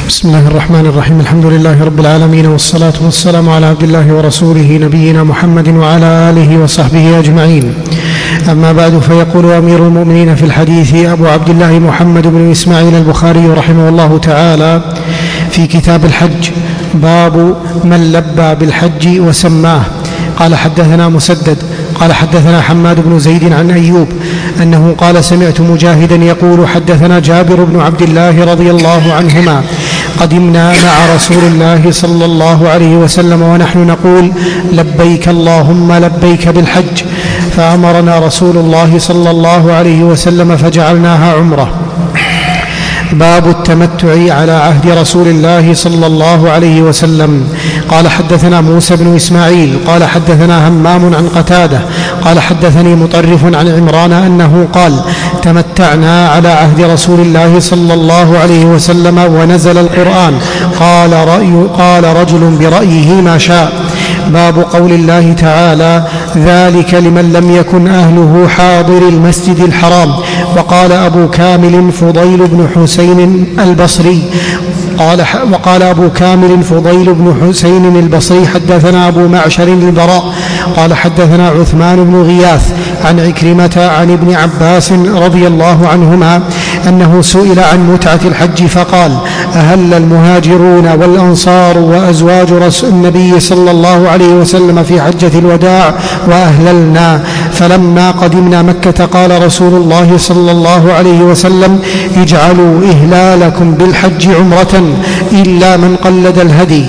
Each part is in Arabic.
بسم الله الرحمن الرحيم. الحمد لله رب العالمين، والصلاة والسلام على عبد الله ورسوله نبينا محمد وعلى آله وصحبه أجمعين. أما بعد، فيقول أمير المؤمنين في الحديث أبو عبد الله محمد بن إسماعيل البخاري رحمه الله تعالى في كتاب الحج: باب من لبى بالحج وسماه. قال: حدثنا مسدد قال: حدثنا حماد بن زيد عن أيوب أنه قال: سمعت مجاهدا يقول: حدثنا جابر بن عبد الله رضي الله عنهما: قدمنا مع رسول الله صلى الله عليه وسلم ونحن نقول: لبيك اللهم لبيك بالحج، فأمرنا رسول الله صلى الله عليه وسلم فجعلناها عمرة. باب التمتع على عهد رسول الله صلى الله عليه وسلم. قال: حدثنا موسى بن إسماعيل قال: حدثنا همام عن قتادة قال: حدثني مطرف عن عمران أنه قال: تمتعنا على عهد رسول الله صلى الله عليه وسلم ونزل القرآن. قال رجل برأيه ما شاء. باب قول الله تعالى: ذلك لمن لم يكن أهله حاضر المسجد الحرام. وقال أبو كامل فضيل بن حسين البصري وقال أبو كامل فضيل بن حسين البصري: حدثنا أبو معشر البراء قال: حدثنا عثمان بن غياث عن عكرمة عن ابن عباس رضي الله عنهما أنه سئل عن متعة الحج فقال: أهل المهاجرون والأنصار وأزواج النبي صلى الله عليه وسلم في حجة الوداع وأهللنا. فلما قدمنا مكة قال رسول الله صلى الله عليه وسلم: اجعلوا إهلالكم بالحج عمرة إلا من قلد الهدي.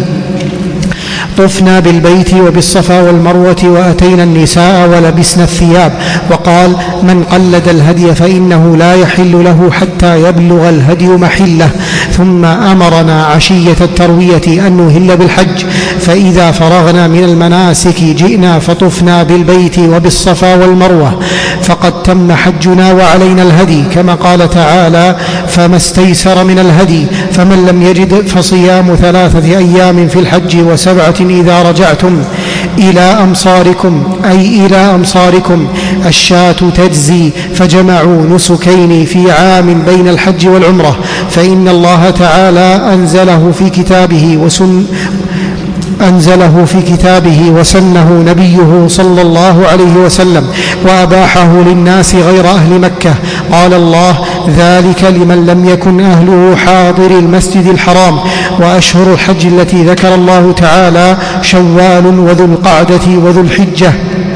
طفنا بالبيت وبالصفا والمروة وأتينا النساء ولبسنا الثياب. وقال: من قلد الهدي فإنه لا يحل له حتى يبلغ الهدي محله. ثم أمرنا عشية التروية أن نهل بالحج، فإذا فرغنا من المناسك جئنا فطفنا بالبيت وبالصفا والمروة، فقد تم حجنا وعلينا الهدي، كما قال تعالى: فما استيسر من الهدي، فمن لم يجد فصيام 3 أيام في الحج و7 إذا رجعتم إلى أمصاركم. الشاة تجزي. فجمعوا نسكين في عام بين الحج والعمرة، فإن الله تعالى أنزله في كتابه وسنه نبيه صلى الله عليه وسلم، وأباحه للناس غير أهل مكة. قال الله: ذلك لمن لم يكن أهله حاضر المسجد الحرام. وأشهر الحج التي ذكر الله تعالى شوال وذو القعدة وذو الحجة.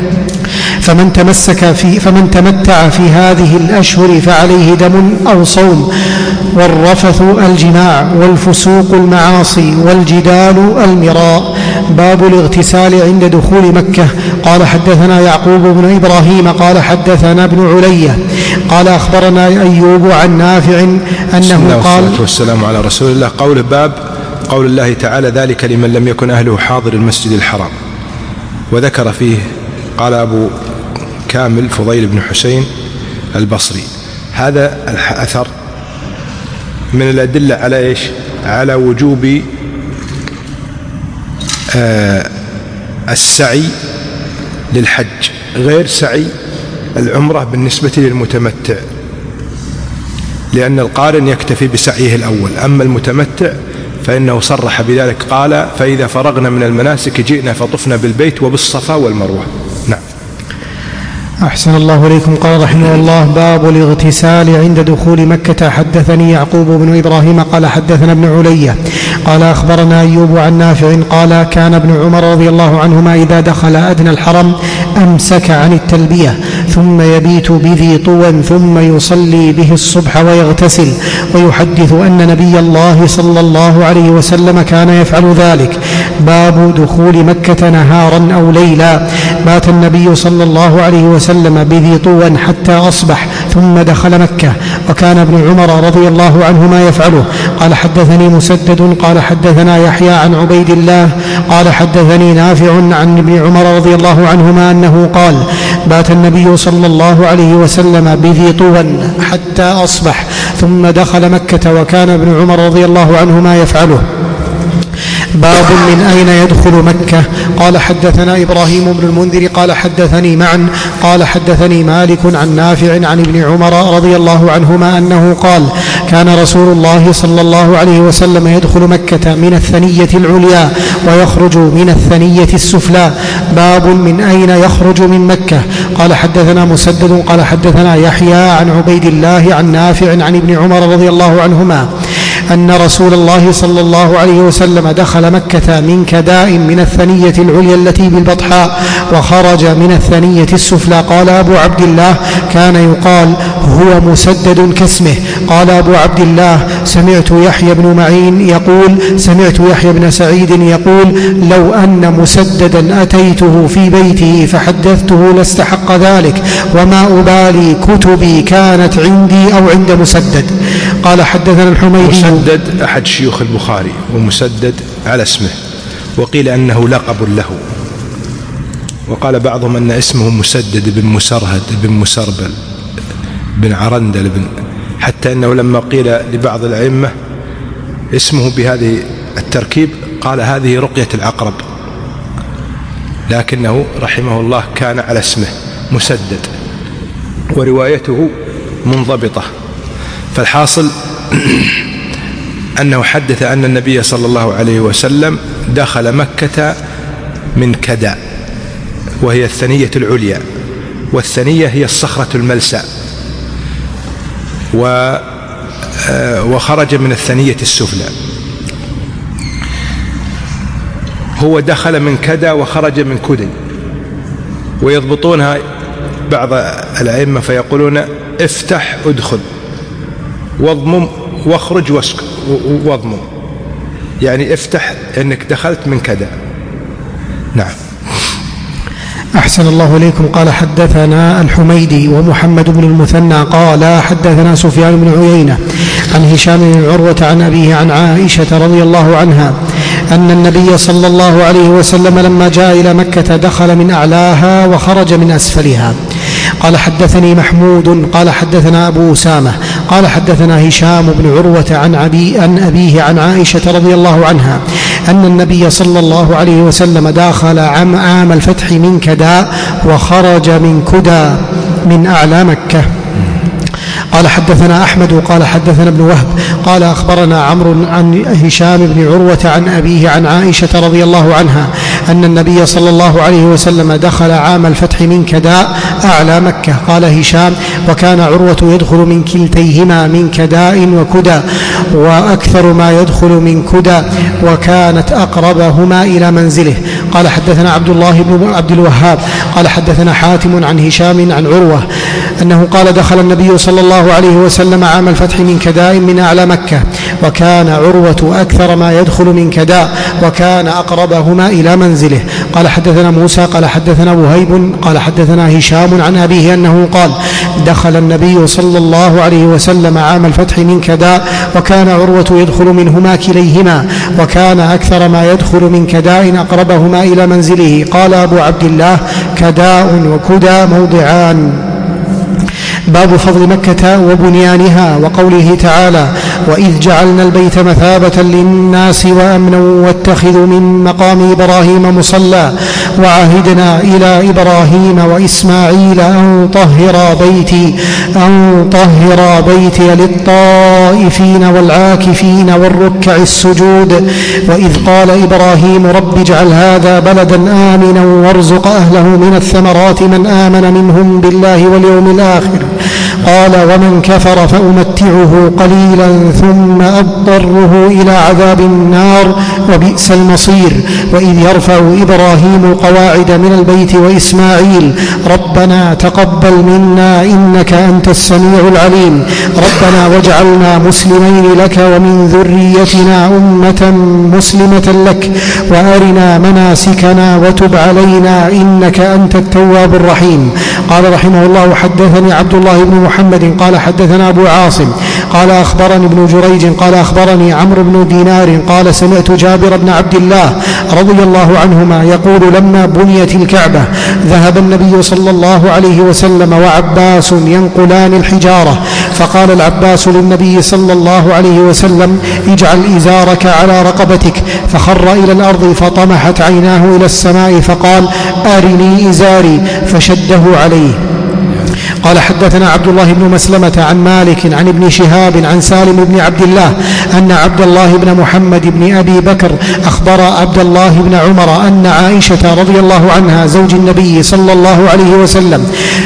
فمن تمتع في هذه الأشهر فعليه دم أو صوم. والرفث الجماع، والفسوق المعاصي، والجدال المراء. باب الاغتسال عند دخول مكة. قال: حدثنا يعقوب بن إبراهيم قال: حدثنا ابن علية قال: أخبرنا أيوب عن نافع أنه قال: والصلاة والسلام على رسول الله. باب قول الله تعالى: ذلك لمن لم يكن أهله حاضر المسجد الحرام. وذكر فيه قال أبو كامل فضيل بن حسين البصري. هذا الأثر من الأدلة على إيش؟ على وجوب السعي للحج غير سعي العمرة بالنسبة للمتمتع، لأن القارن يكتفي بسعيه الأول، أما المتمتع فإنه صرح بذلك. قال: فإذا فرغنا من المناسك جئنا فطفنا بالبيت وبالصفا والمروة. نعم. أحسن الله إليكم. قال رحمه الله: باب الاغتسال عند دخول مكة. حدثني يعقوب بن إبراهيم قال: حدثنا ابن علية قال: أخبرنا أيوب عن نافع قال: كان ابن عمر رضي الله عنهما إذا دخل أدنى الحرم أمسك عن التلبية، ثم يبيت بذي طوى، ثم يصلي به الصبح ويغتسل، ويحدث أن نبي الله صلى الله عليه وسلم كان يفعل ذلك. باب دخول مكة نهارا أو ليلا. بات النبي صلى الله عليه وسلم بذي طوى حتى أصبح، ثم دخل مكة، وكان ابن عمر رضي الله عنهما يفعله. قال: حدثني مسدد قال: حدثنا يحيى عن عبيد الله قال: حدثني نافع عن ابن عمر رضي الله عنهما أنه قال: بات النبي صلى الله عليه وسلم بذي طوى حتى أصبح، ثم دخل مكة، وكان ابن عمر رضي الله عنهما يفعله. باب من أين يدخل مكة. قال حدثنا إبراهيم بن المنذر قال حدثني معا قال حدثني مالك عن نافع عن ابن عمر رضي الله عنهما أنه قال كان رسول الله صلى الله عليه وسلم يدخل مكة من الثنية العليا ويخرج من الثنية السفلى. باب من أين يخرج من مكة. قال حدثنا مسدد قال حدثنا يحيى عن عبيد الله عن نافع عن ابن عمر رضي الله عنهما أن رسول الله صلى الله عليه وسلم دخل مكة من كداء من الثنية العليا التي بالبطحاء وخرج من الثنية السفلى. قال أبو عبد الله كان يقال هو مسدد كاسمه. قال أبو عبد الله سمعت يحيى بن معين يقول سمعت يحيى بن سعيد يقول لو أن مسددا أتيته في بيته فحدثته لاستحق ذلك وما أبالي كتبي كانت عندي أو عند مسدد. قال حدثنا الحميدي. مسدد أحد شيوخ البخاري ومسدد على اسمه، وقيل أنه لقب له، وقال بعضهم أن اسمه مسدد بن مسرهد بن مسربل بن عرندل حتى أنه لما قيل لبعض الأئمة اسمه بهذه التركيب قال هذه رقية العقرب، لكنه رحمه الله كان على اسمه مسدد وروايته منضبطة. فالحاصل أنه حدث أن النبي صلى الله عليه وسلم دخل مكة من كدا وهي الثنية العليا، والثنية هي الصخرة الملساء، وخرج من الثنية السفلى. هو دخل من كدا وخرج من كدي، ويضبطونها بعض الأئمة فيقولون افتح ادخل واضمم واخرج واضمم، يعني افتح انك دخلت من كذا. نعم. أحسن الله إليكم. قال حدثنا الحميدي ومحمد بن المثنى قال حدثنا سفيان بن عيينة عن هشام بن عروة عن أبيه عن عائشة رضي الله عنها أن النبي صلى الله عليه وسلم لما جاء إلى مكة دخل من أعلاها وخرج من أسفلها. قال حدثني محمود قال حدثنا أبو أسامة قال حدثنا هشام بن عروة عن أبيه عن عائشة رضي الله عنها أن النبي صلى الله عليه وسلم داخل عام الفتح من كداء وخرج من كدى من أعلى مكة. قال حدثنا أحمد قال حدثنا ابن وهب قال أخبرنا عمرو عن هشام بن عروة عن أبيه عن عائشة رضي الله عنها أن النبي صلى الله عليه وسلم دخل عام الفتح من كداء أعلى مكة. قال هشام وكان عروة يدخل من كلتيهما من كداء وكدى، وأكثر ما يدخل من كدى، وكانت أقربهما إلى منزله. قال حدثنا عبد الله بن عبد الوهاب قال حدثنا حاتم عن هشام عن عروة أنه قال دخل النبي صلى الله عليه وسلم عام الفتح من كداء من أعلى مكة، وكان عروة أكثر ما يدخل من كداء، وكان أقربهما إلى منزله. قال حدثنا موسى قال حدثنا وهيب قال حدثنا هشام عن أبيه أنه قال دخل النبي صلى الله عليه وسلم عام الفتح من كداء، وكان عروة يدخل منهما كليهما، وكان أكثر ما يدخل من كداء أقربهما إلى منزله. قال أبو عبد الله كداء وكدى موضعان. باب فضل مكة وبنيانها وقوله تعالى وإذ جعلنا البيت مثابة للناس وأمنا واتخذوا من مقام إبراهيم مصلى وعهدنا إلى إبراهيم وإسماعيل أن طهر بيتي للطائفين والعاكفين والركع السجود. وإذ قال إبراهيم رب اجعل هذا بلدا آمنا وارزق أهله من الثمرات من آمن منهم بالله واليوم الآخر. قال ومن كفر فأمتعه قليلا ثم أضطره إلى عذاب النار وبئس المصير. وإذ يرفع إبراهيم القواعد من البيت وإسماعيل ربنا تقبل منا إنك أنت السميع العليم ربنا واجعلنا مسلمين لك ومن ذريتنا أمة مسلمة لك وأرنا مناسكنا وتب علينا إنك أنت التواب الرحيم. قال رحمه الله حدثني عبد الله بن محمد قال حدثنا أبو عاصم قال أخبرني ابن جريج قال أخبرني عمرو بن دينار قال سمعت جابر بن عبد الله رضي الله عنهما يقول لما بنيت الكعبة ذهب النبي صلى الله عليه وسلم وعباس ينقلان الحجارة، فقال العباس للنبي صلى الله عليه وسلم اجعل إزارك على رقبتك، فخر إلى الأرض فطمحت عيناه إلى السماء فقال أرني إزاري فشده عليه. قال حدثنا عبد الله بن مسلمة عن مالك عن ابن شهاب عن سالم بن عبد الله أن عبد الله بن محمد بن أبي بكر أخبر عبد الله بن عمر أن عائشة رضي الله عنها زوج النبي صلى الله عليه وسلم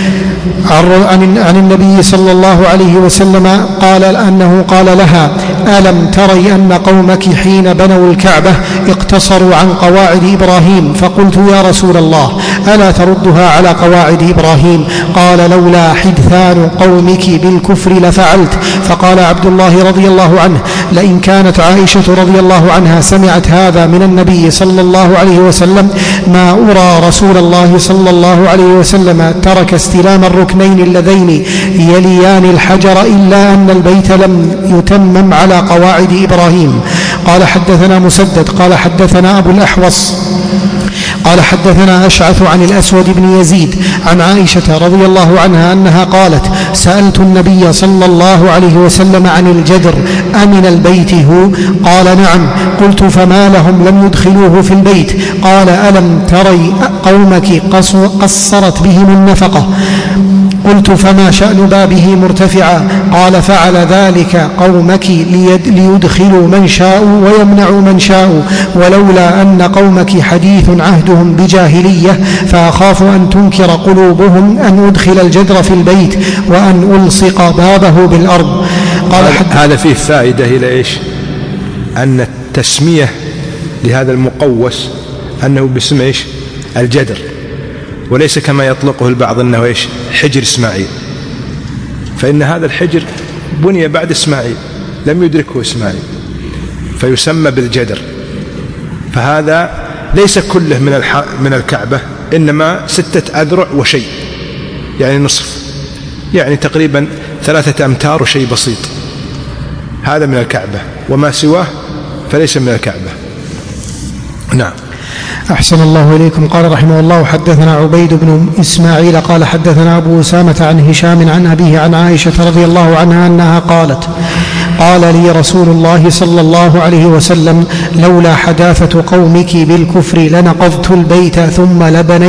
عن النبي صلى الله عليه وسلم قال أنه قال لها ألم تري أن قومك حين بنوا الكعبة اقتصروا عن قواعد إبراهيم؟ فقلت يا رسول الله ألا تردها على قواعد إبراهيم؟ قال لولا حدثان قومك بالكفر لفعلت. فقال عبد الله رضي الله عنه لئن كانت عائشة رضي الله عنها سمعت هذا من النبي صلى الله عليه وسلم ما أرى رسول الله صلى الله عليه وسلم ترك استلام الركنين اللذين يليان الحجر إلا أن البيت لم يتمم على قواعد إبراهيم. قال حدثنا مسدد قال حدثنا أبو الأحوص قال حدثنا أشعث عن الأسود بن يزيد عن عائشة رضي الله عنها أنها قالت سألت النبي صلى الله عليه وسلم عن الجدر أمن البيت هو؟ قال نعم. قلت فما لهم لم يدخلوه في البيت؟ قال ألم تري قومك قصرت بهم النفقة؟ قلت فما شأن بابه مرتفعا؟ قال فعل ذلك قومك ليدخلوا من شاءوا ويمنعوا من شاءوا، ولولا أن قومك حديث عهدهم بجاهلية فأخاف أن تنكر قلوبهم أن أدخل الجدر في البيت وأن ألصق بابه بالأرض. قال هذا فيه فائدة إلى إيش؟ أن التسمية لهذا المقوس أنه باسم إيش؟ الجدر، وليس كما يطلقه البعض أنه إيش؟ حجر إسماعيل، فإن هذا الحجر بني بعد إسماعيل لم يدركه إسماعيل فيسمى بالجدر. فهذا ليس كله من الكعبة، إنما 6 أذرع وشيء، يعني نصف، يعني تقريبا 3 أمتار وشيء بسيط، هذا من الكعبة، وما سواه فليس من الكعبة. نعم. أحسن الله إليكم. قال رحمه الله حدثنا عبيد بن إسماعيل قال حدثنا أبو أسامة عن هشام عن أبيه عن عائشة رضي الله عنها أنها قالت قال لي رسول الله صلى الله عليه وسلم لولا حداثة قومك بالكفر لنقضت البيت ثم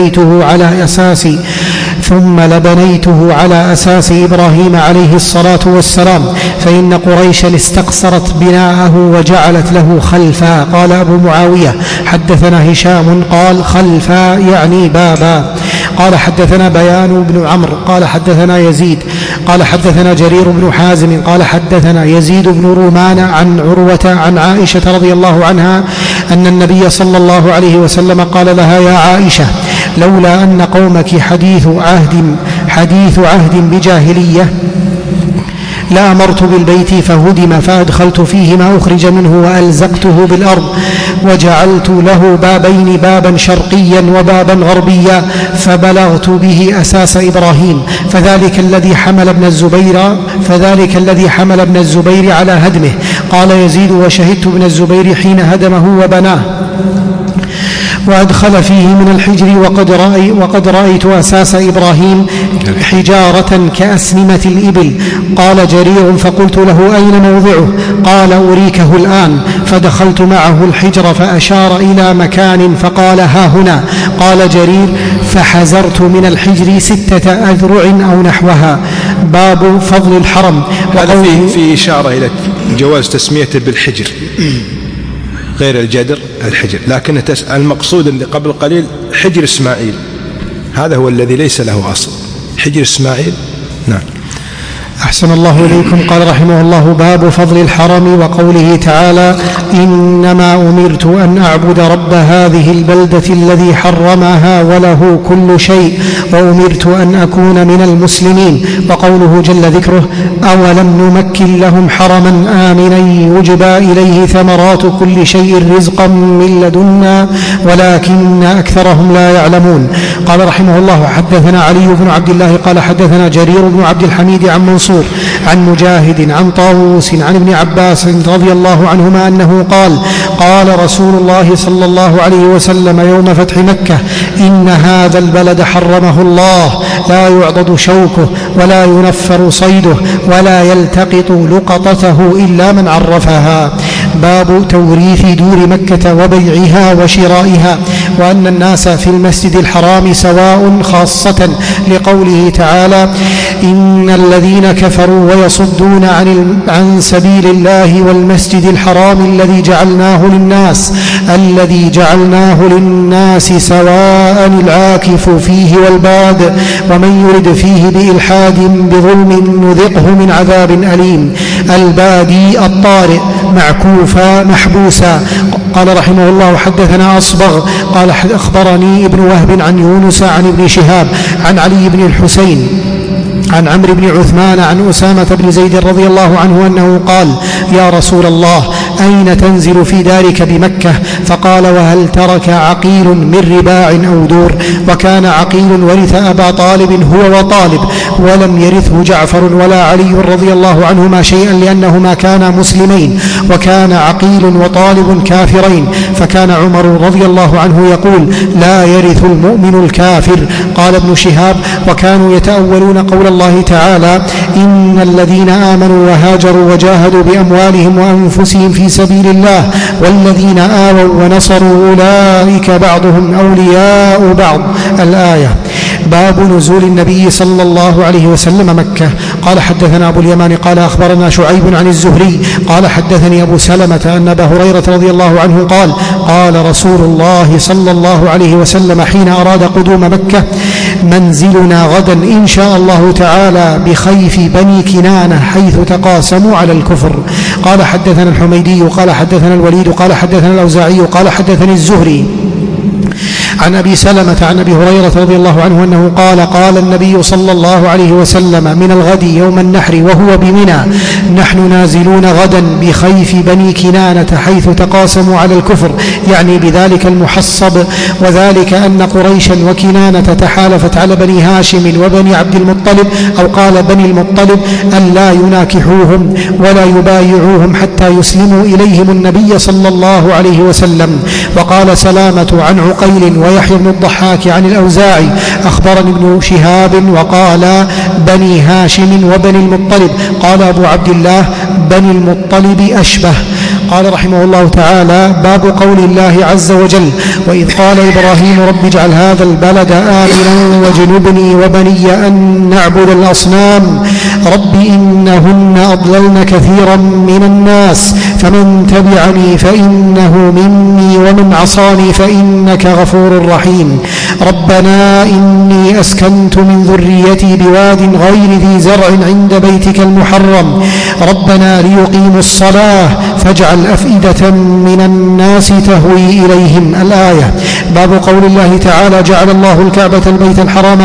لبنيته على أساس إبراهيم عليه الصلاة والسلام، فإن قريشا استقصرت بناءه وجعلت له خلفا. قال أبو معاوية حدثنا هشام قال خلفا يعني بابا. قال حدثنا بيان بن عمرو قال حدثنا يزيد قال حدثنا جرير بن حازم قال حدثنا يزيد بن رومان عن عروة عن عائشة رضي الله عنها أن النبي صلى الله عليه وسلم قال لها يا عائشة لولا أن قومك حديث عهد بجاهلية لأمرت بالبيت فهدم فأدخلت فيه ما أخرج منه وألزقته بالأرض وجعلت له بابين، بابا شرقيا وبابا غربيا، فبلغت به أساس إبراهيم، فذلك الذي حمل ابن الزبير على هدمه. قال يزيد وشهدت ابن الزبير حين هدمه وبناه وأدخل فيه من الحجر وقد رأيت أساس إبراهيم حجارة كأسنمة الإبل. قال جرير فقلت له أين موضعه؟ قال أريكه الآن. فدخلت معه الحجر فأشار إلى مكان فقال ها هنا. قال جرير فحزرت من الحجر 6 أذرع أو نحوها. باب فضل الحرم. هذا في إشارة إلى جواز تسميته بالحجر غير الجدر الحجر، لكن المقصود اللي قبل قليل حجر إسماعيل، هذا هو الذي ليس له أصل، حجر إسماعيل. نعم. أحسن الله إليكم. قال رحمه الله باب فضل الحرم وقوله تعالى إنما أمرت أن أعبد رب هذه البلدة الذي حرمها وله كل شيء وأمرت أن أكون من المسلمين. وقوله جل ذكره أولم نمكن لهم حرما آمنا يجبى إليه ثمرات كل شيء رزقا من لدنا ولكن أكثرهم لا يعلمون. قال رحمه الله حدثنا علي بن عبد الله قال حدثنا جرير بن عبد الحميد عن منصور منصور عن مجاهد عن طاووس عن ابن عباس رضي الله عنهما أنه قال قال رسول الله صلى الله عليه وسلم يوم فتح مكة إن هذا البلد حرمه الله لا يعضد شوكه ولا ينفر صيده ولا يلتقط لقطته إلا من عرفها. باب توريث دور مكة وبيعها وشرائها، وأن الناس في المسجد الحرام سواء، خاصة لقوله تعالى إن الذين كفروا ويصدون عن سبيل الله والمسجد الحرام الذي جعلناه للناس سواء العاكف فيه والباد ومن يرد فيه بإلحاد بظلم نذقه من عذاب أليم. البادي الطارئ معكوفا محبوسا. قال رحمه الله حدثنا أصبغ قال أخبرني ابن وهب عن يونس عن ابن شهاب عن علي بن الحسين عن عمرو بن عثمان عن أسامة بن زيد رضي الله عنه أنه قال يا رسول الله أين تنزل في دارك بمكة؟ فقال وهل ترك عقيل من رباع أو دور؟ وكان عقيل ورث أبا طالب هو وطالب، ولم يرثه جعفر ولا علي رضي الله عنهما شيئا لأنهما كانا مسلمين، وكان عقيل وطالب كافرين، فكان عمر رضي الله عنه يقول لا يرث المؤمن الكافر. قال ابن شهاب وكانوا يتأولون قول الله تعالى إن الذين آمنوا وهاجروا وجاهدوا بأموالهم وأنفسهم في سبيل الله والذين آووا ونصروا أولئك بعضهم أولياء بعض. الآية. باب نزول النبي صلى الله عليه وسلم مكة. قال حدثنا أبو اليمان قال أخبرنا شعيب عن الزهري قال حدثني أبو سلمة أن أبا هريرة رضي الله عنه قال قال رسول الله صلى الله عليه وسلم حين أراد قدوم مكة منزلنا غدا إن شاء الله تعالى بخيف بني كنانة حيث تقاسموا على الكفر. قال حدثنا الحميدي قال حدثنا الوليد قال حدثنا الأوزاعي قال حدثني الزهري عن أبي سلمة عن أبي هريرة رضي الله عنه أنه قال قال النبي صلى الله عليه وسلم من الغد يوم النحر وهو بمنى نحن نازلون غدا بخيف بني كنانة حيث تقاسموا على الكفر، يعني بذلك المحصب، وذلك أن قريشا وكنانة تحالفت على بني هاشم وبني عبد المطلب أو قال بني المطلب أن لا يناكحوهم ولا يبايعوهم حتى يسلموا إليهم النبي صلى الله عليه وسلم. وقال سلامة عن عقيل ويحيى بن الضحاك عن الأوزاعي أخبرني ابن شهاب وقال بني هاشم وبني المطلب، قال أبو عبد الله بني المطلب أشبه. قال رحمه الله تعالى باب قول الله عز وجل وإذ قال إبراهيم رب اجعل هذا البلد آمنا واجنبني وبني أن نعبد الأصنام رب إنهن أضللن كثيرا من الناس فمن تبعني فإنه مني ومن عصاني فإنك غفور رحيم. ربنا إني أسكنت من ذريتي بواد غير ذي زرع عند بيتك المحرم ربنا ليقيموا الصلاة فاجعل أفئدة من الناس تهوي إليهم. الآية. باب قول الله تعالى جعل الله الكعبة البيت الحرام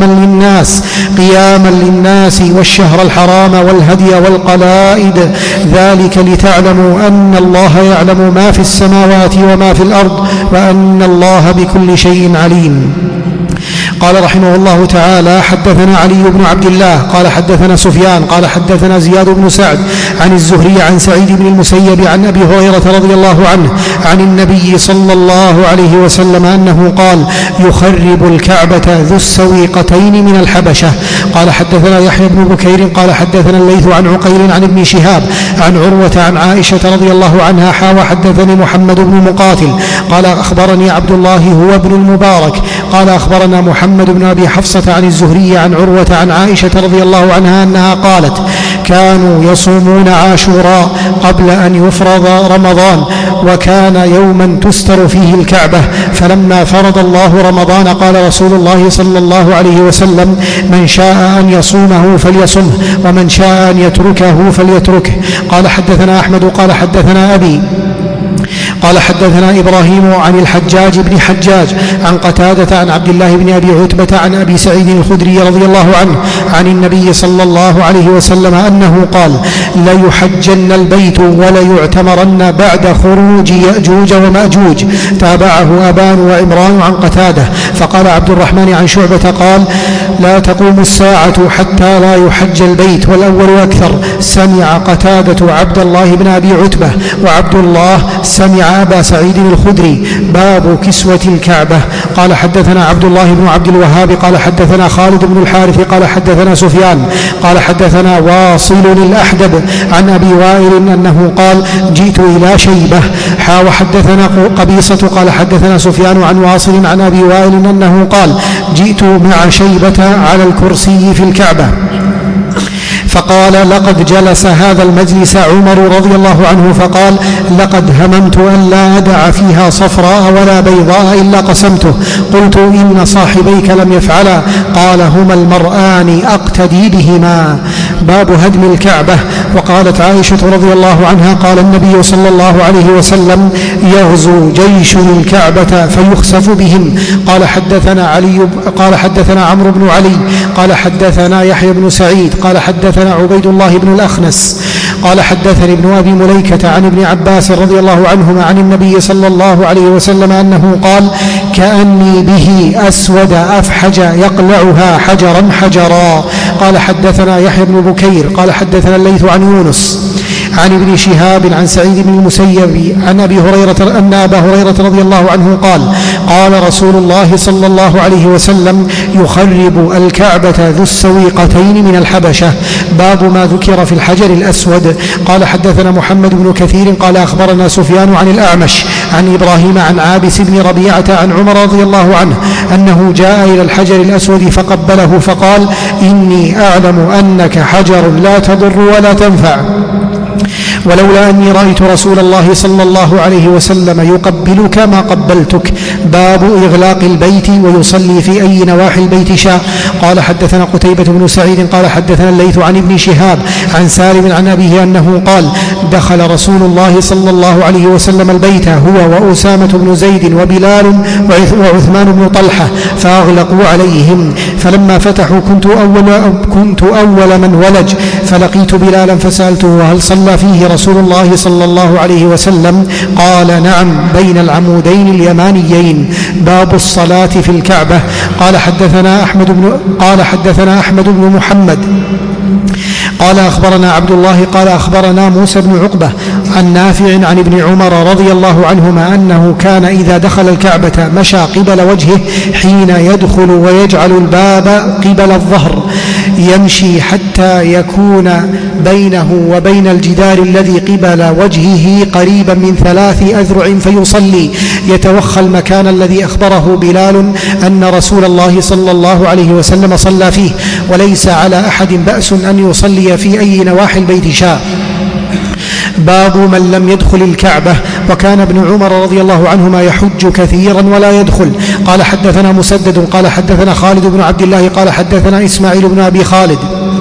قياما للناس والشهر الحرام والهدي والقلائد ذلك لتعلموا أن الله يعلم ما في السماوات وما في الأرض وأن الله بكل شيء عليم. قال رحمه الله تعالى حدثنا علي بن عبد الله قال حدثنا سفيان قال حدثنا زياد بن سعد عن الزهري عن سعيد بن المسيب عن أبي هريرة رضي الله عنه عن النبي صلى الله عليه وسلم أنه قال يخرب الكعبة ذو السويقتين من الحبشة. قال حدثنا يحيى بن بكير قال حدثنا الليث عن عقيل عن ابن شهاب عن عروة عن عائشة رضي الله عنها وحدثني محمد بن مقاتل قال أخبرني عبد الله هو ابن المبارك قال أخبرنا محمد بن أبي حفصة عن الزهري عن عروة عن عائشة رضي الله عنها أنها قالت كانوا يصومون عاشوراء قبل أن يفرض رمضان وكان يوما تستر فيه الكعبة فلما فرض الله رمضان قال رسول الله صلى الله عليه وسلم من شاء أن يصومه فليصمه ومن شاء أن يتركه فليتركه. قال حدثنا أحمد قال حدثنا أبي قال حدثنا إبراهيم عن الحجاج بن حجاج عن قتادة عن عبد الله بن أبي عتبة عن أبي سعيد الخدري رضي الله عنه عن النبي صلى الله عليه وسلم أنه قال ليحجن البيت وليعتمرن بعد خروج يأجوج ومأجوج. تابعه أبان وعمران عن قتادة. فقال عبد الرحمن عن شعبة قال لا تقوم الساعة حتى لا يحج البيت، والأول أكثر. سمع قتادة عبد الله بن أبي عتبة، وعبد الله سمع أبا سعيد الخدري. باب كسوة الكعبة. قال حدثنا عبد الله بن عبد الوهاب قال حدثنا خالد بن الحارث قال حدثنا سفيان قال حدثنا واصل الأحدب عن أبي وائل أنه قال جئت إلى شيبة. وحدثنا قبيصة قال حدثنا سفيان عن واصل عن أبي وائل أنه قال جئت مع شيبة على الكرسي في الكعبة فقال لقد جلس هذا المجلس عمر رضي الله عنه فقال لقد هممت أن لا أدع فيها صفراء ولا بيضاء إلا قسمته. قلت إن صاحبيك لم يفعلا. قال هما المرآن أقتدي بهما. باب هدم الكعبة. وقالت عائشة رضي الله عنها قال النبي صلى الله عليه وسلم يغزو جيش الكعبة فيخسف بهم. قال حدثنا عمرو بن علي قال حدثنا يحيى بن سعيد قال حدثنا عبيد الله بن الأخنس قال حدثني ابن أبي مليكة عن ابن عباس رضي الله عنهما عن النبي صلى الله عليه وسلم أنه قال كأني به أسود أفحج يقلعها حجرا حجرا. قال حدثنا يحيى بن بكير قال حدثنا الليث عن يونس عن ابن شهاب عن سعيد بن المسيب عن أبي هريرة أن أبا هريرة رضي الله عنه قال رسول الله صلى الله عليه وسلم يخرب الكعبة ذو السويقتين من الحبشة. باب ما ذكر في الحجر الأسود. قال حدثنا محمد بن كثير قال أخبرنا سفيان عن الأعمش عن إبراهيم عن عابس بن ربيعة عن عمر رضي الله عنه أنه جاء إلى الحجر الأسود فقبله فقال إني أعلم أنك حجر لا تضر ولا تنفع، ولولا أني رأيت رسول الله صلى الله عليه وسلم يقبلك ما قبلتك. باب إغلاق البيت ويصلي في أي نواحي البيت شاء. قال حدثنا قتيبة بن سعيد قال حدثنا الليث عن ابن شهاب عن سالم عن أبيه أنه قال دخل رسول الله صلى الله عليه وسلم البيت هو وأسامة بن زيد وبلال وعثمان بن طلحة فأغلقوا عليهم، فلما فتحوا كنت أول من ولج، فلقيت بلالا فسألته هل صلى فيه رسول الله صلى الله عليه وسلم؟ قال نعم بين العمودين اليمانيين. باب الصلاة في الكعبة. قال حدثنا أحمد بن محمد قال أخبرنا عبد الله قال أخبرنا موسى بن عقبة عن نافع عن ابن عمر رضي الله عنهما أنه كان إذا دخل الكعبة مشى قبل وجهه حين يدخل ويجعل الباب قبل الظهر، يمشي حتى يكون بينه وبين الجدار الذي قبل وجهه قريبا من 3 أذرع فيصلي، يتوخى المكان الذي أخبره بلال أن رسول الله صلى الله عليه وسلم صلى فيه، وليس على أحد بأس أن يصلي في أي نواحي البيت شاء. باب من لم يدخل الكعبة. وكان ابن عمر رضي الله عنهما يحج كثيرا ولا يدخل. قال حدثنا مسدد قال حدثنا خالد بن عبد الله قال حدثنا إسماعيل بن أبي خالد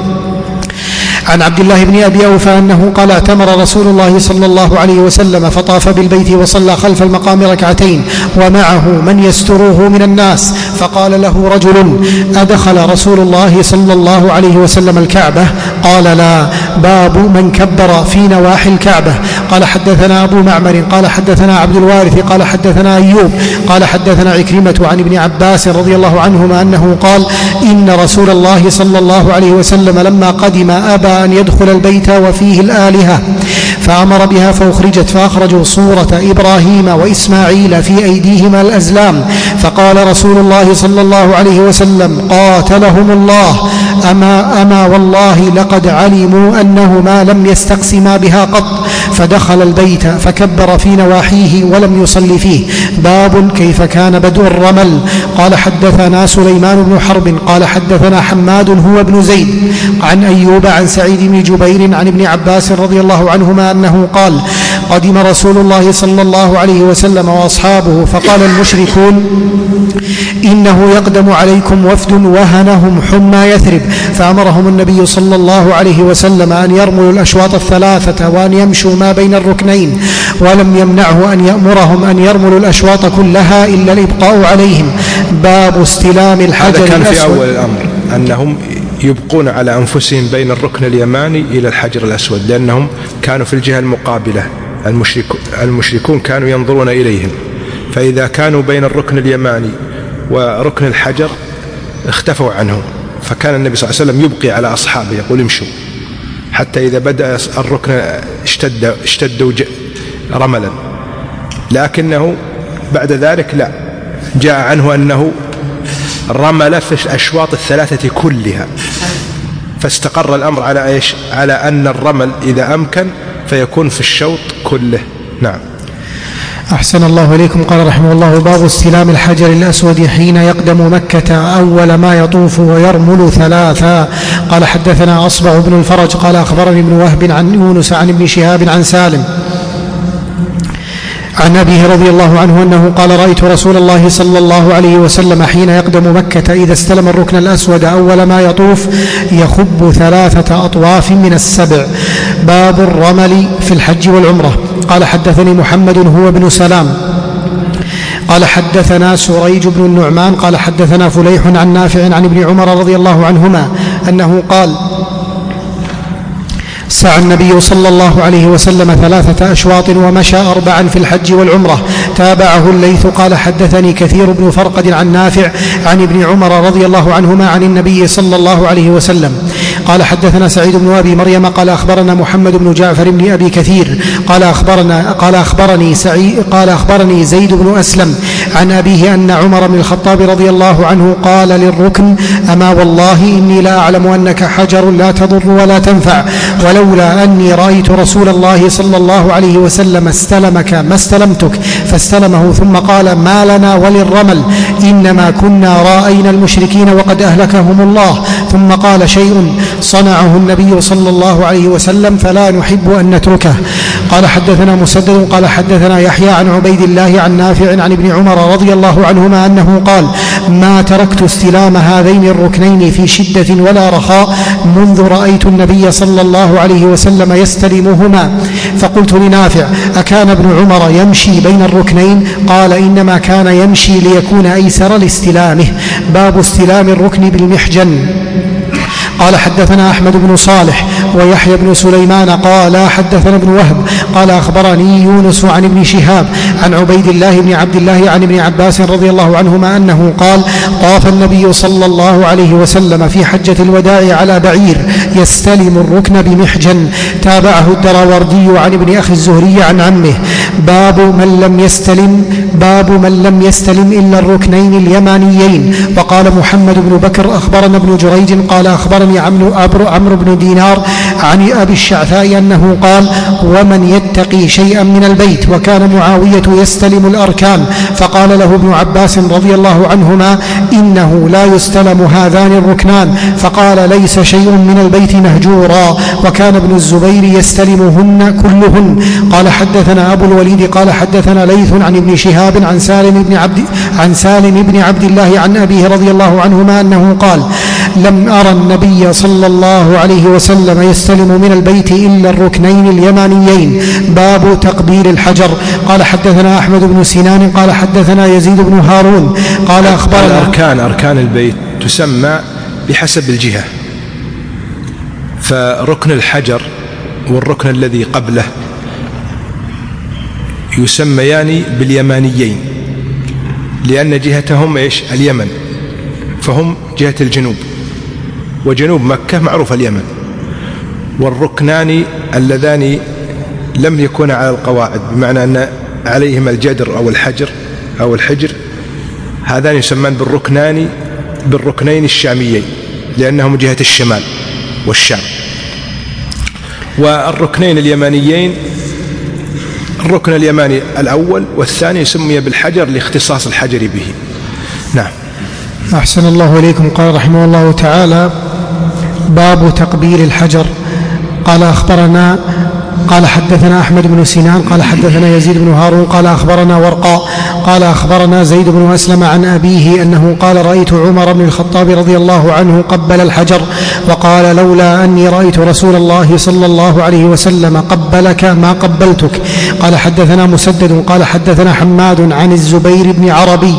عن عبد الله بن أبي أوفى أنه قال اعتمر رسول الله صلى الله عليه وسلم فطاف بالبيت وصلى خلف المقام ركعتين ومعه من يستره من الناس، فقال له رجل أدخل رسول الله صلى الله عليه وسلم الكعبة؟ قال لا. باب من كبر في نواحي الكعبة. قال حدثنا أبو معمر قال حدثنا عبد الوارث قال حدثنا أيوب قال حدثنا عكرمة عن ابن عباس رضي الله عنهما أنه قال إن رسول الله صلى الله عليه وسلم لما قدم أبى أن يدخل البيت وفيه الآلهة فأمر بها فأخرجت، فأخرجوا صورة إبراهيم وإسماعيل في أيديهما الأزلام، فقال رسول الله صلى الله عليه وسلم قاتلهم الله أما والله لقد علموا أنهما لم يستقسما بها قط، فدخل البيت فكبر في نواحيه ولم يصلي فيه. باب كيف كان بدء الرمل. قال حدثنا سليمان بن حرب قال حدثنا حماد هو ابن زيد عن أيوب عن سعيد بن جبير عن ابن عباس رضي الله عنهما أنه قال قدم رسول الله صلى الله عليه وسلم وأصحابه فقال المشركون إنه يقدم عليكم وفد وهنهم حمى يثرب، فأمرهم النبي صلى الله عليه وسلم أن يرملوا الأشواط 3 وأن يمشوا يمشيهما بين الركنين، ولم يمنعه أن يأمرهم أن يرملوا الأشواط كلها إلا الإبقاء عليهم. باب استلام الحجر الأسود. هذا كان في أول الأمر أنهم يبقون على أنفسهم بين الركن اليماني إلى الحجر الأسود، لأنهم كانوا في الجهة المقابلة، المشركون كانوا ينظرون إليهم، فإذا كانوا بين الركن اليماني وركن الحجر اختفوا عنه، فكان النبي صلى الله عليه وسلم يبقي على أصحابه يقول امشوا، حتى إذا بدأ الركن اشتدوا رملا، لكنه بعد ذلك لا، جاء عنه أنه رمل في الأشواط الثلاثة كلها، فاستقر الأمر على إيش؟ على أن الرمل إذا أمكن فيكون في الشوط كله. نعم. أحسن الله إليكم. قال رحمه الله: باب استلام الحجر الأسود حين يقدم مكة أول ما يطوف ويرمل ثلاثا. قال حدثنا أصبع بن الفرج قال أخبرني ابن وهب عن يونس عن ابن شهاب عن سالم عن أبيه رضي الله عنه أنه قال: رأيت رسول الله صلى الله عليه وسلم حين يقدم مكة إذا استلم الركن الأسود أول ما يطوف يخب 3 أطواف من السبع. باب الرمل في الحج والعمرة. قال حدثني محمد هو ابن سلام قال حدثنا سريج بن النعمان قال حدثنا فليح عن نافع عن ابن عمر رضي الله عنهما أنه قال: سعى النبي صلى الله عليه وسلم 3 أشواط ومشى 4 في الحج والعمرة. تابعه الليث قال حدثني كثير بن فرقد عن نافع عن ابن عمر رضي الله عنهما عن النبي صلى الله عليه وسلم. قال حدثنا سعيد بن أبي مريم قال أخبرنا محمد بن جعفر بن أبي كثير قال أخبرني زيد بن أسلم عن أبيه أن عمر بن الخطاب رضي الله عنه قال للركن: أما والله إني لا أعلم أنك حجر لا تضر ولا تنفع، ولولا أني رأيت رسول الله صلى الله عليه وسلم استلمك ما استلمتك، فاستلمه ثم قال: ما لنا وللرمل، إنما كنا رأينا المشركين وقد أهلكهم الله. ثم قال: شيء صنعه النبي صلى الله عليه وسلم فلا نحب أن نتركه. قال حدثنا مسدد قال حدثنا يحيى عن عبيد الله عن نافع عن ابن عمر رضي الله عنهما أنه قال: ما تركت استلام هذين الركنين في شدة ولا رخاء منذ رأيت النبي صلى الله عليه وسلم يستلمهما. فقلت لنافع: أكان ابن عمر يمشي بين الركنين؟ قال: إنما كان يمشي ليكون أيسر لاستلامه. باب استلام الركن بالمحجن. قال حدثنا أحمد بن صالح ويحيى بن سليمان قال حدثنا ابن وهب قال أخبرني يونس عن ابن شهاب عن عبيد الله بن عبد الله عن ابن عباس رضي الله عنهما أنه قال: طاف النبي صلى الله عليه وسلم في حجة الوداع على بعير يستلم الركن بمحجن. تابعه الدراوردي عن ابن أخي الزهري عن عمه. باب من لم يستلم إلا الركنين اليمانيين. وقال محمد بن بكر أخبرنا ابن جريج قال أخبرني عمرو بن دينار عن أبي الشعثاء أنه قال: ومن يتقي شيئا من البيت. وكان معاوية يستلم الأركان، فقال له ابن عباس رضي الله عنهما: إنه لا يستلم هذان الركنان، فقال: ليس شيء من البيت مهجورا. وكان ابن الزبير يستلمهن كلهن. قال حدثنا أبو الوليد قال حدثنا ليث عن ابن شهاب عن سالم بن عبد الله عن أبيه رضي الله عنهما أنه قال: لم أرى النبي صلى الله عليه وسلم يستلم من البيت إلا الركنين اليمانيين. باب تقبيل الحجر. قال حدثنا أحمد بن سنان قال حدثنا يزيد بن هارون قال أخبرنا أركان البيت تسمى بحسب الجهة، فركن الحجر والركن الذي قبله يسميان باليمانيين، لأن جهتهم إيش؟ اليمن، فهم جهة الجنوب، وجنوب مكة معروف اليمن. والركنان اللذان لم يكون على القواعد، بمعنى أن عليهما الجدر أو الحجر، هذان يسمى بالركنين الشاميين، لأنهم جهة الشمال والشام. والركنين اليمانيين، الركن اليماني الأول والثاني سمي بالحجر لاختصاص الحجر به. نعم. أحسن الله إليكم. قال رحمه الله تعالى: باب تقبيل الحجر. قال حدثنا أحمد بن سنان قال حدثنا يزيد بن هارون قال أخبرنا ورقاء قال أخبرنا زيد بن أسلم عن أبيه أنه قال رأيت عمر بن الخطاب رضي الله عنه قبل الحجر وقال لولا أني رأيت رسول الله صلى الله عليه وسلم قبلك ما قبلتك. قال حدثنا مسدد قال حدثنا حماد عن الزبير بن عربي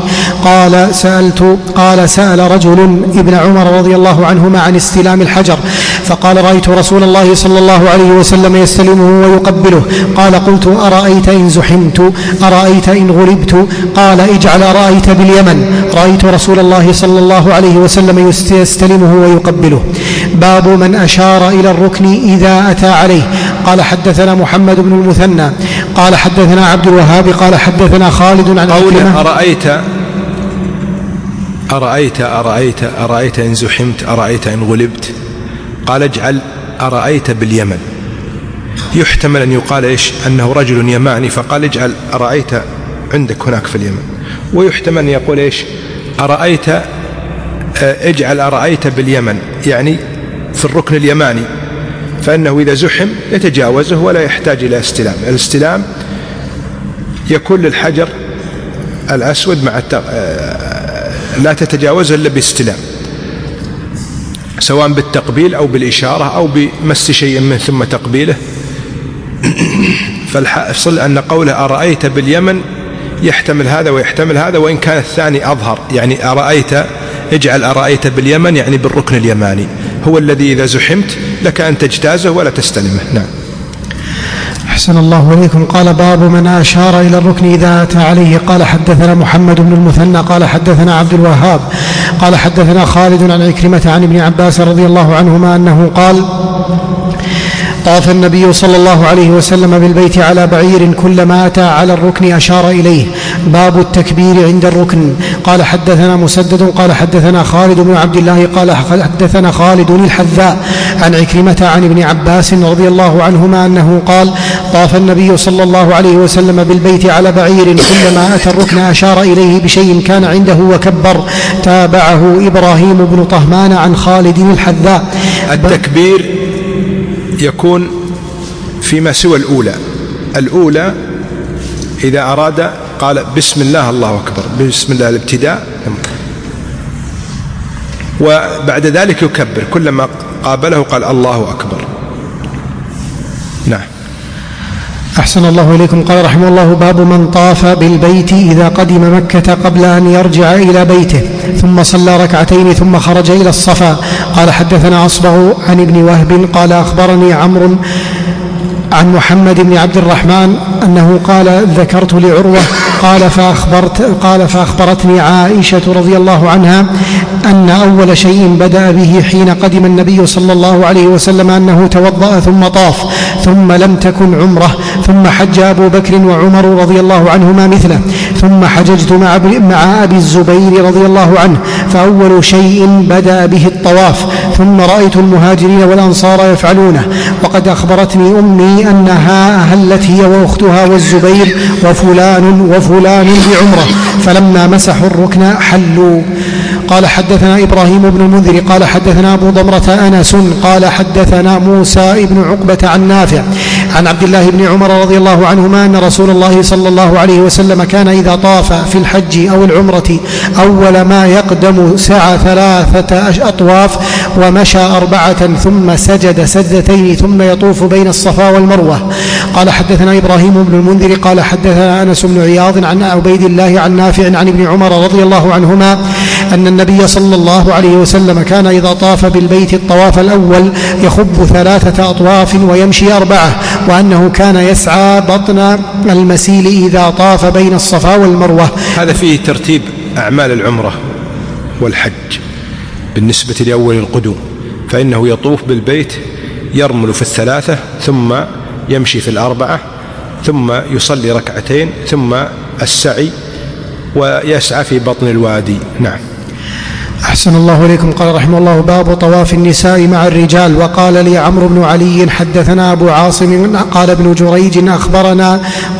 قال سأل رجل ابن عمر رضي الله عنهما عن استلام الحجر فقال رأيت رسول الله صلى الله عليه وسلم يستلمه ويقبله. قال قلت أرأيت إن زحمت أرأيت إن غلبت؟ قال اجعل أرأيت باليمن. رأيت رسول الله صلى الله عليه وسلم يستلمه ويقبله. باب من أشار إلى الركن إذا أتى عليه. قال حدثنا محمد بن المثنى قال حدثنا عبد الوهاب قال حدثنا خالد عن قوله أرأيت إن زحمت أرأيت إن غلبت. قال اجعل أرأيت باليمن. يحتمل أن يقال إيش أنه رجل يماني فقال اجعل أرأيت عندك هناك في اليمن. ويحتمل أن يقول إيش اجعل أرأيت باليمن يعني في الركن اليماني فإنه إذا زحم يتجاوزه ولا يحتاج إلى استلام. الاستلام يكون للحجر الأسود لا تتجاوزه إلا باستلام سواء بالتقبيل أو بالإشارة أو بمس شيء منه ثم تقبيله. فالحاصل أن قوله أرأيت باليمن يحتمل هذا ويحتمل هذا وإن كان الثاني أظهر يعني اجعل أرأيت باليمن يعني بالركن اليماني هو الذي إذا زحمت لك أن تجتازه ولا تستلمه. نعم. أحسن الله إليكم. قال باب من أشار إلى الركن إذا أتى عليه. قال حدثنا محمد بن المثنى قال حدثنا عبد الوهاب قال حدثنا خالد عن عكرمة عن ابن عباس رضي الله عنهما أنه قال طاف النبي صلى الله عليه وسلم بالبيت على بعير كلما أتى على الركن أشار إليه. باب التكبير عند الركن. قال حدثنا مسدد قال حدثنا خالد بن عبد الله قال حدثنا خالد الحذاء عن عكرمة عن ابن عباس رضي الله عنهما أنه قال طاف النبي صلى الله عليه وسلم بالبيت على بعير كلما أتى الركن أشار إليه بشيء كان عنده وكبر. تابعه إبراهيم بن طهمان عن خالد الحذاء. التكبير يكون فيما سوى الأولى إذا أراد قال بسم الله الله أكبر بسم الله الابتداء وبعد ذلك يكبر كلما قابله قال الله أكبر. نعم. أحسن الله إليكم. قال رحمه الله باب من طاف بالبيت إذا قدم مكة قبل أن يرجع إلى بيته ثم صلى ركعتين ثم خرج إلى الصفا. قال حدثنا أصبغ عن ابن وهب قال أخبرني عمرو عن محمد بن عبد الرحمن أنه قال ذكرت لعروة قال فأخبرتني عائشة رضي الله عنها أن أول شيء بدأ به حين قدم النبي صلى الله عليه وسلم أنه توضأ ثم طاف ثم لم تكن عمره ثم حج أبو بكر وعمر رضي الله عنهما مثله ثم حججت مع أبي الزبير رضي الله عنه فأول شيء بدأ به الطواف ثم رأيت المهاجرين والأنصار يفعلونه. وقد أخبرتني أمي أنها أهلت هي وأختها والزبير وفلان بعمره فلما مسحوا الركن حلوا. قال حدثنا إبراهيم بن المنذر قال حدثنا أبو ضمرة أنس قال حدثنا موسى بن عقبة عن نافع عن عبد الله بن عمر رضي الله عنهما أن رسول الله صلى الله عليه وسلم كان إذا طاف في الحج أو العمرة أول ما يقدم سعى 3 أطواف ومشى 4 ثم سجد سجدتين ثم يطوف بين الصفا والمروة. قال حدثنا إبراهيم بن المنذر قال حدثنا أنس بن عياض عن عبيد الله عن نافع عن ابن عمر رضي الله عنهما أن النبي صلى الله عليه وسلم كان إذا طاف بالبيت الطواف الأول يخب 3 أطواف ويمشي 4 وأنه كان يسعى بطن المسيل إذا طاف بين الصفا والمروة. هذا فيه ترتيب أعمال العمرة والحج بالنسبة لأول القدوم فإنه يطوف بالبيت يرمل في 3 ثم يمشي في 4 ثم يصلي 2 ركعتين ثم السعي ويسعى في بطن الوادي. نعم. أحسن الله إليكم. قال رحمه الله باب طواف النساء مع الرجال. وقال لي عمرو بن علي حدثنا أبو عاصم قال ابن جريج أخبرنا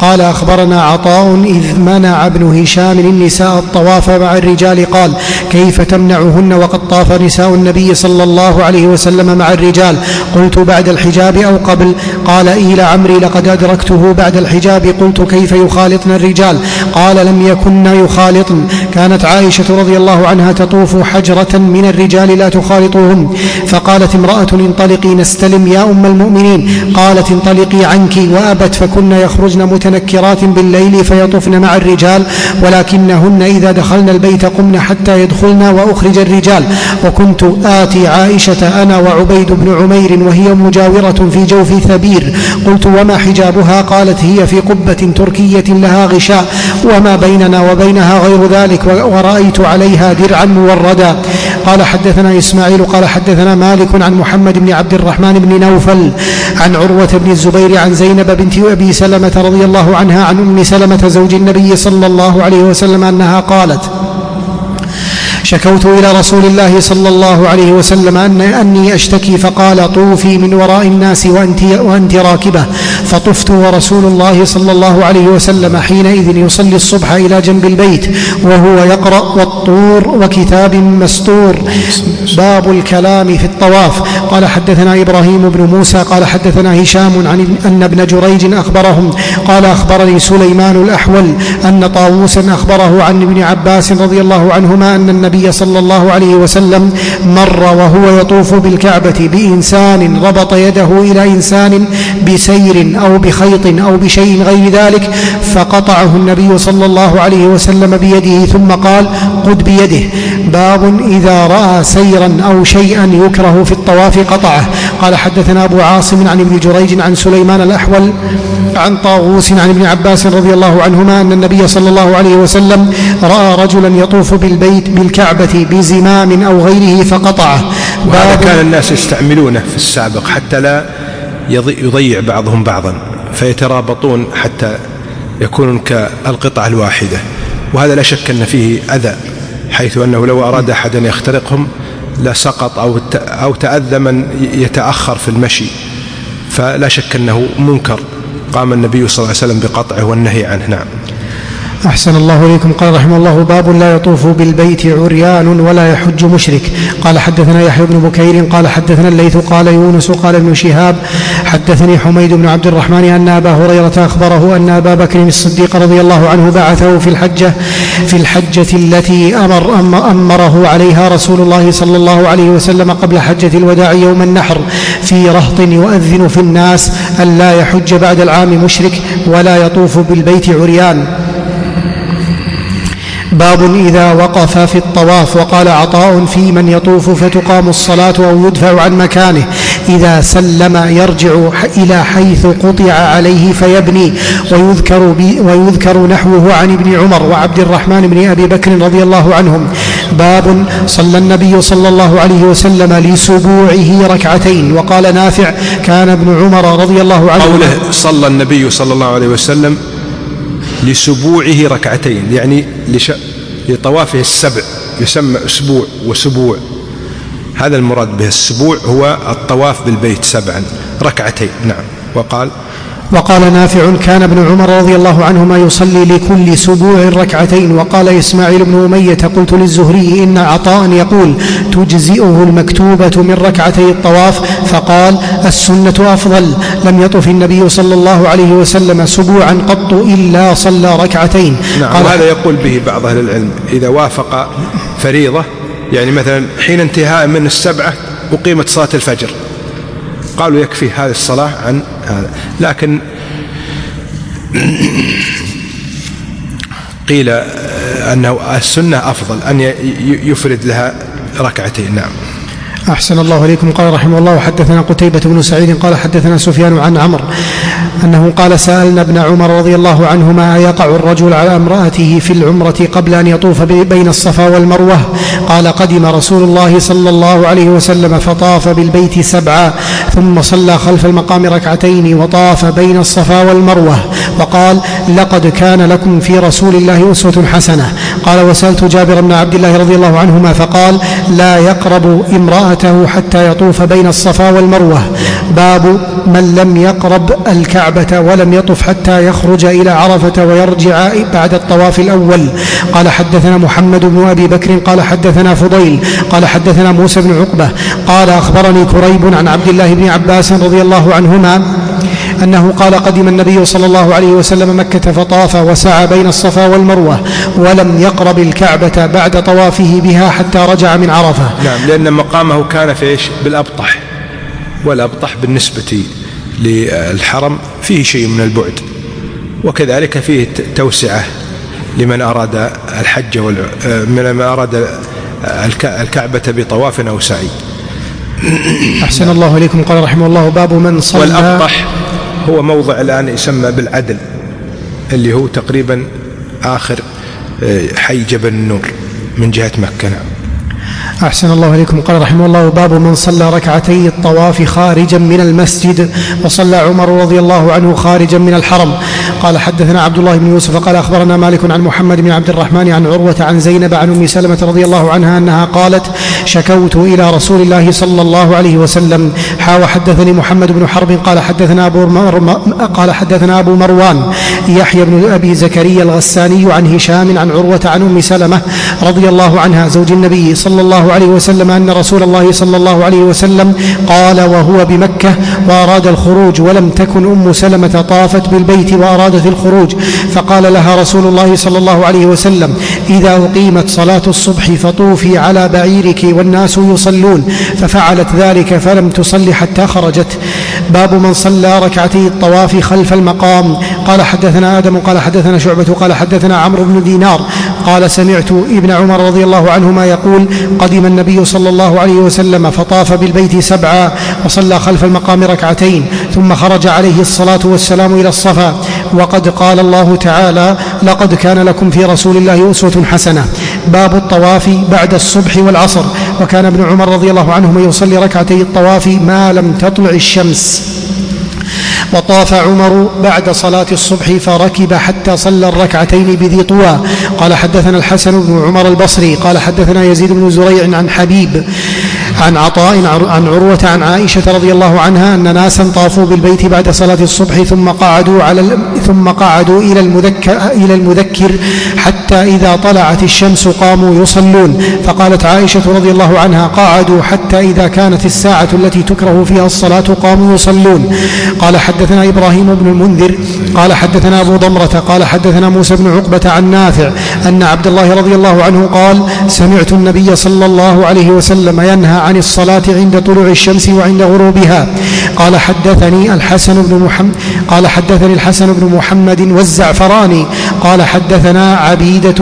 قال أخبرنا عطاء إذ منع ابن هشام النساء الطواف مع الرجال قال كيف تمنعهن وقد طاف نساء النبي صلى الله عليه وسلم مع الرجال؟ قلت بعد الحجاب أو قبل؟ قال إيل عمري لقد أدركته بعد الحجاب. قلت كيف يخالطن الرجال؟ قال لم يكن يخالطن. كانت عائشة رضي الله عنها تطوف حجرة من الرجال لا تخالطوهم، فقالت امرأة انطلقي نستلم يا أم المؤمنين، قالت انطلقي عنك، وأبت، فكن يخرجن متنكرات بالليل فيطفن مع الرجال، ولكنهن إذا دخلن البيت قمن حتى يدخلن وأخرج الرجال. وكنت آتي عائشة أنا وعبيد بن عمير وهي مجاورة في جوف ثبير. قلت وما حجابها؟ قالت هي في قبة تركية لها غشاء وما بيننا وبينها غير ذلك، ورأيت عليها درعا موردا. قال حدثنا إسماعيل قال حدثنا مالك عن محمد بن عبد الرحمن بن نوفل عن عروة بن الزبير عن زينب بنت أبي سلمة رضي الله عنها عن أم سلمة زوج النبي صلى الله عليه وسلم أنها قالت شكوت إلى رسول الله صلى الله عليه وسلم أني أشتكي، فقال طوفي من وراء الناس وأنت راكبة، فطفت ورسول الله صلى الله عليه وسلم حينئذ يصلي الصبح إلى جنب البيت وهو يقرأ والطور وكتاب مستور. باب الكلام في الطواف. قال حدثنا إبراهيم بن موسى قال حدثنا هشام عن أن ابن جريج أخبرهم قال أخبرني سليمان الأحول أن طاووسا أخبره عن ابن عباس رضي الله عنهما أن النبي صلى الله عليه وسلم مر وهو يطوف بالكعبة بإنسان ربط يده إلى إنسان بسير أو بخيط أو بشيء غير ذلك، فقطعه النبي صلى الله عليه وسلم بيده ثم قال قد بيده. باب إذا رأى سيرا أو شيئا يكره في الطواف قطعه. قال حدثنا أبو عاصم عن ابن جريج عن سليمان الأحول عن طاووس عن ابن عباس رضي الله عنهما أن النبي صلى الله عليه وسلم رأى رجلا يطوف بالبيت بالكعبة بزمام أو غيره فقطعه. وهذا كان الناس يستعملونه في السابق حتى لا يضيع بعضهم بعضا، فيترابطون حتى يكونون كالقطعة الواحدة، وهذا لا شك أن فيه أذى، حيث أنه لو أراد أحد أن يخترقهم لسقط أو تأذى من يتأخر في المشي، فلا شك أنه منكر. قام النبي صلى الله عليه وسلم بقطعه والنهي عنه. نعم. أحسن الله إليكم. قال رحمه الله باب لا يطوف بالبيت عريان ولا يحج مشرك. قال حدثنا يحيى بن بكير قال حدثنا الليث قال يونس قال ابن شهاب حدثني حميد بن عبد الرحمن أن أبا هريرة أخبره أن أبا بكر الصديق رضي الله عنه بعثه في الحجة التي أمره عليها رسول الله صلى الله عليه وسلم قبل حجة الوداع يوم النحر في رهط يؤذن في الناس أن لا يحج بعد العام مشرك ولا يطوف بالبيت عريان. باب إذا وقف في الطواف. وقال عطاء في من يطوف فتقام الصلاة أو يدفع عن مكانه، إذا سلم يرجع إلى حيث قطع عليه فيبني. ويذكر نحوه عن ابن عمر وعبد الرحمن بن أبي بكر رضي الله عنهم. باب صلى النبي صلى الله عليه وسلم لسبوعه ركعتين. وقال نافع كان ابن عمر رضي الله عنه قوله صلى النبي صلى الله عليه وسلم لسبوعه ركعتين، يعني لطوافه السبع، يسمى أسبوع وسبوع، هذا المراد به. السبوع هو الطواف بالبيت سبعا ركعتين. نعم. وقال نافع كان ابن عمر رضي الله عنهما يصلي لكل سبوع ركعتين. وقال إسماعيل بن أمية قلت للزهري إن عطاء يقول تجزئه المكتوبة من ركعتي الطواف، فقال السنة أفضل. لم يطف النبي صلى الله عليه وسلم سبوعا قط إلا صلى ركعتين. نعم. وهذا يقول به بعض أهل العلم إذا وافق فريضة، يعني مثلا حين انتهاء من السبعة أقيمت صلاة الفجر، قالوا يكفي هذه الصلاة عن هذا، لكن قيل أنه السنة أفضل أن يفرد لها ركعتين. نعم. أحسن الله إليكم. قال رحمه الله حدثنا قتيبة بن سعيد قال حدثنا سفيان عن عمرو أنه قال سألنا ابن عمر رضي الله عنهما أيقع الرجل على امرأته في العمرة قبل أن يطوف بين الصفا والمروة؟ قال قدم رسول الله صلى الله عليه وسلم فطاف بالبيت سبعا ثم صلى خلف المقام ركعتين وطاف بين الصفا والمروة، وقال لقد كان لكم في رسول الله أسوة حسنة. قال وسألت جابر بن عبد الله رضي الله عنهما فقال لا يقرب امرأته حتى يطوف بين الصفا والمروة. باب من لم يقرب الكعبة ولم يطف حتى يخرج إلى عرفة ويرجع بعد الطواف الأول. قال حدثنا محمد بن أبي بكر قال حدثنا فضيل قال حدثنا موسى بن عقبة قال أخبرني كريب عن عبد الله بن عباس رضي الله عنهما أنه قال قدم النبي صلى الله عليه وسلم مكة فطاف وسعى بين الصفا والمروة ولم يقرب الكعبة بعد طوافه بها حتى رجع من عرفة. نعم، لأن مقامه كان في إيش؟ بالأبطح، والأبطح بالنسبة للحرم فيه شيء من البعد، وكذلك فيه توسعة لمن أراد الحج من أراد الكعبة بطواف أو سعي. أحسن الله إليكم. قال رحمه الله باب من صلى. والأبطح هو موضع الآن يسمى بالعدل، اللي هو تقريبا آخر حي جبل النور من جهة مكة. أحسن الله إليكم. قال رحمه الله باب من صلى ركعتي الطواف خارجا من المسجد وصلى عمر رضي الله عنه خارجا من الحرم. قال حدثنا عبد الله بن يوسف قال أخبرنا مالك عن محمد بن عبد الرحمن عن عروة عن زينب عن أم سلمة رضي الله عنها أنها قالت شكوت إلى رسول الله صلى الله عليه وسلم. وحدثني محمد بن حرب قال حدثنا أبو مروان يحيى بن أبي زكريا الغساني عن هشام عن عروة عن أم سلمة رضي الله عنها زوج النبي صلى الله عليه وسلم أن رسول الله صلى الله عليه وسلم قال وهو بمكة وأراد الخروج ولم تكن أم سلمة طافت بالبيت وأرادت الخروج، فقال لها رسول الله صلى الله عليه وسلم إذا أقيمت صلاة الصبح فطوفي على بعيرك والناس يصلون، ففعلت ذلك فلم تصلي حتى خرجت. باب من صلى ركعتي الطواف خلف المقام. قال حدثنا آدم قال حدثنا شعبة قال حدثنا عمرو بن دينار قال سمعت ابن عمر رضي الله عنهما يقول قدم النبي صلى الله عليه وسلم فطاف بالبيت 7 وصلى خلف المقام ركعتين ثم خرج عليه الصلاة والسلام إلى الصفا، وقد قال الله تعالى لقد كان لكم في رسول الله أسوة حسنة. باب الطواف بعد الصبح والعصر. وكان ابن عمر رضي الله عنهما يصلي ركعتي الطواف ما لم تطلع الشمس. وطاف عمر بعد صلاة الصبح فركب حتى صلى الركعتين بذي طوى. قال حدثنا الحسن بن عمر البصري قال حدثنا يزيد بن زريع عن حبيب عن عطاء عن عروة عن عائشة رضي الله عنها أن ناسا طافوا بالبيت بعد صلاة الصبح ثم قعدوا إلى المذكر حتى إذا طلعت الشمس قاموا يصلون، فقالت عائشة رضي الله عنها قعدوا حتى إذا كانت الساعة التي تكره فيها الصلاة قاموا يصلون. قال حدثنا إبراهيم بن المنذر قال حدثنا أبو ضمرة قال حدثنا موسى بن عقبة عن نافع أن عبد الله رضي الله عنه قال سمعت النبي صلى الله عليه وسلم ينهى عن الصلاة عند طلوع الشمس وعند غروبها. قال حدثني الحسن بن محمد والزعفراني قال حدثنا عبيدة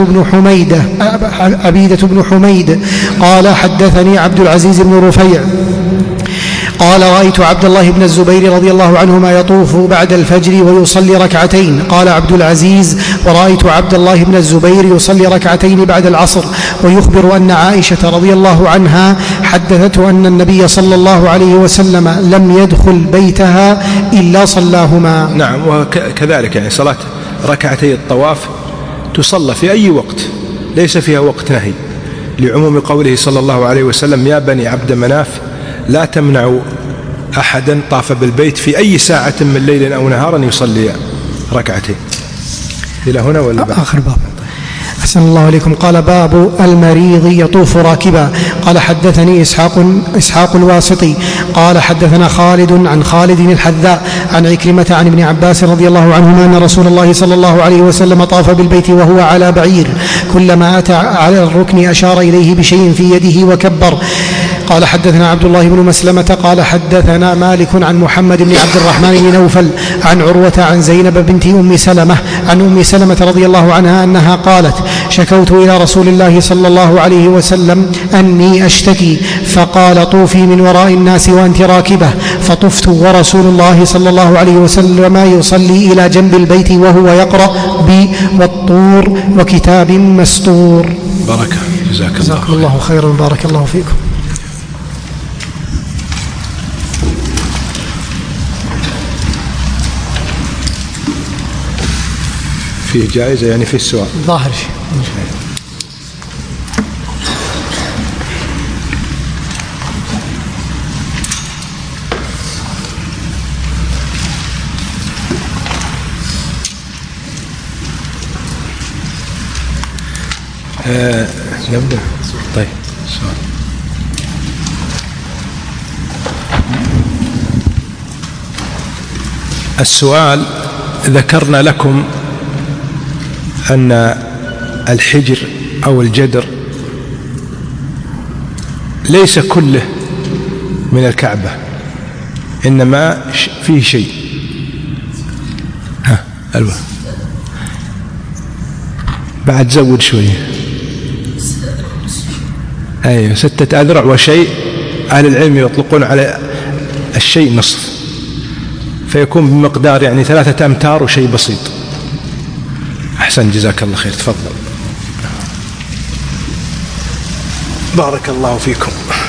بن حميد قال حدثني عبد العزيز بن رفيع قال رأيت عبد الله بن الزبير رضي الله عنهما يطوف بعد الفجر ويصلي ركعتين. قال عبد العزيز ورأيت عبد الله بن الزبير يصلي ركعتين بعد العصر، ويخبر أن عائشة رضي الله عنها حدثته أن النبي صلى الله عليه وسلم لم يدخل بيتها إلا صلاهما. نعم، وكذلك يعني صلاة ركعتي الطواف تصلى في أي وقت ليس فيها وقت نهي، لعموم قوله صلى الله عليه وسلم يا بني عبد مناف لا تمنعوا أحدا طاف بالبيت في أي ساعة من ليل أو نهار يصلي ركعتين. إلى هنا ولا بعد؟ آخر باب. أحسن الله إليكم. قال باب المريض يطوف راكبا. قال حدثني إسحاق الواسطي قال حدثنا خالد عن خالد الحذاء عن عكرمة عن ابن عباس رضي الله عنهما أن رسول الله صلى الله عليه وسلم طاف بالبيت وهو على بعير، كلما أتى على الركن أشار إليه بشيء في يده وكبر. قال حدثنا عبد الله بن مسلمة قال حدثنا مالك عن محمد بن عبد الرحمن بن نوفل عن عروة عن زينب بنت أم سلمة رضي الله عنها أنها قالت شكوت إلى رسول الله صلى الله عليه وسلم أني أشتكي، فقال طوفي من وراء الناس وأنت راكبة، فطفت ورسول الله صلى الله عليه وسلم يصلي إلى جنب البيت وهو يقرأ والطور وكتاب مستور. بركة. جزاكم الله خيرا بارك الله فيكم. فيه جائزة يعني في السؤال ظاهر شيء. نبدأ. طيب السؤال: ذكرنا لكم أن الحجر أو الجدر ليس كله من الكعبة، إنما فيه شيء. ألوه بعد زود شوية. أيوة 6 أذرع وشيء. أهل العلم يطلقون على الشيء نصف، فيكون بمقدار يعني 3 أمتار وشيء بسيط. أحسن، جزاك الله خير. تفضل. بارك الله فيكم.